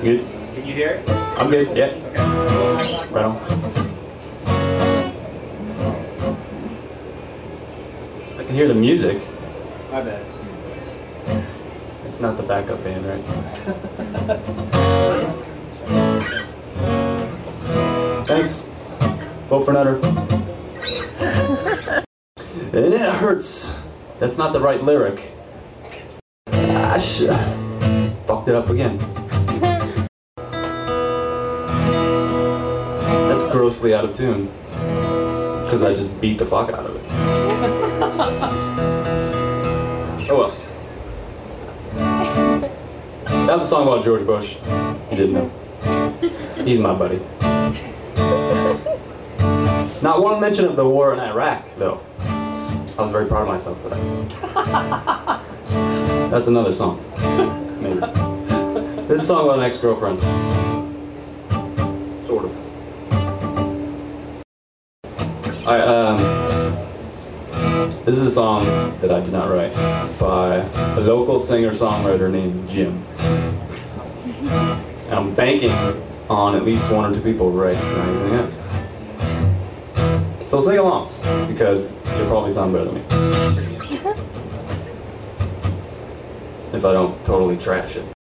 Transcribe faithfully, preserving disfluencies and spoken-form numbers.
Good? Can you hear it? I'm good, yeah. Okay. Right on. I can hear the music. My bad. It's not the backup band, right? Thanks. Vote for Nutter. And it hurts. That's not the right lyric. Gosh. Fucked it up again. That's grossly out of tune. Because I just beat the fuck out of it. Oh well. That's a song about George Bush. You didn't know. He's my buddy. Not one mention of the war in Iraq, though. I was very proud of myself for that. That's another song. Maybe. This is a song about an ex-girlfriend. Sort of. Alright, um... this is a song that I did not write by a local singer-songwriter named Jim. And I'm banking on at least one or two people recognizing it. So sing along, because you'll probably sound better than me. If I don't totally trash it.